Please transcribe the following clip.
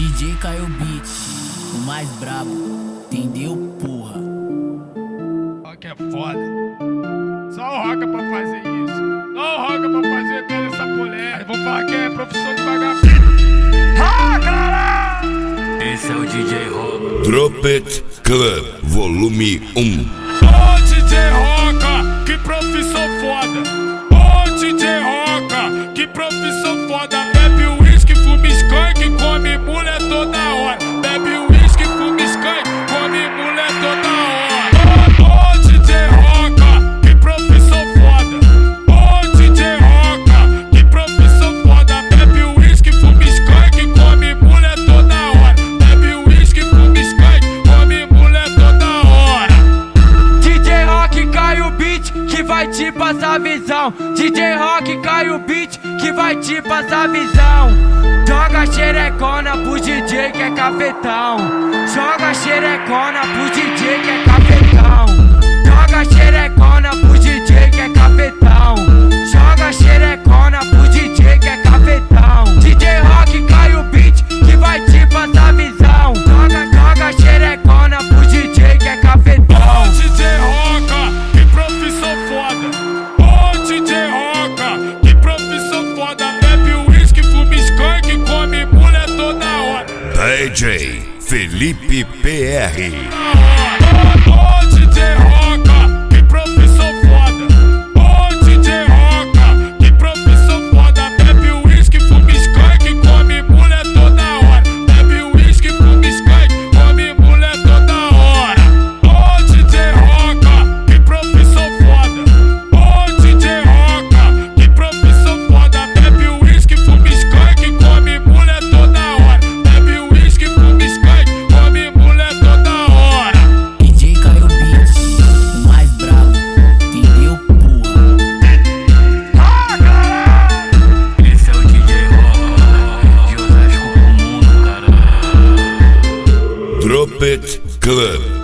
DJ Caio Beat, o mais brabo, entendeu, porra? Rock é foda. Só o Roca pra fazer isso. Só o Roca pra fazer toda essa mulher. Aí vou falar que é profissão de vagabundo. Esse é o DJ Roca. Drop It Club, volume 1. Ô DJ Roca, que profissão foda. Ô DJ Roca, que profissão foda. Bebe uísque, fuma skunk, come mulher toda hora. Bebe uísque, fuma skunk, come mulher toda hora. Ô DJ Roca, que profissão foda. Ô DJ Roca, que profissão foda. Bebe uísque, fuma skunk, come mulher toda hora. Bebe uísque, fuma skunk, come mulher toda hora. DJ Rock cai o beat que vai te passar visão. DJ Rock cai o beat que vai te passar visão. Joga xerecona pro DJ que é cafetão. Joga xerecona pro DJ que é cafetão. Joga xerecona pro DJ que é cafetão. Joga xerecona pro DJ que é cafetão. DJ Rock cai o beat que vai te passar visão. Joga xerecona pro DJ que é cafetão. Ô DJ Roca, que profissão foda. Ô DJ Roca, que profissão foda. Bebe uísque, fuma skunk, come mulher toda hora. DJ Felipe PR. Ô DJ Roca, que profissão foda. Ô DJ Roca, que profissão foda. Bebe uísque, fuma skunk, come mulher toda hora. Bebe uísque, fuma skunk, come mulher toda hora. Ô DJ Roca, que profissão foda. Ô DJ Roca, que profissão foda. Bebe uísque, fuma skunk, come mulher toda hora. Bebe uísque, fuma skunk, come mulher toda hora. DJ Caio Beat, o mais brabo, entendeu, porra? Esse é o DJ Roca, de Osasco pro mundo, cara. Drop It Club.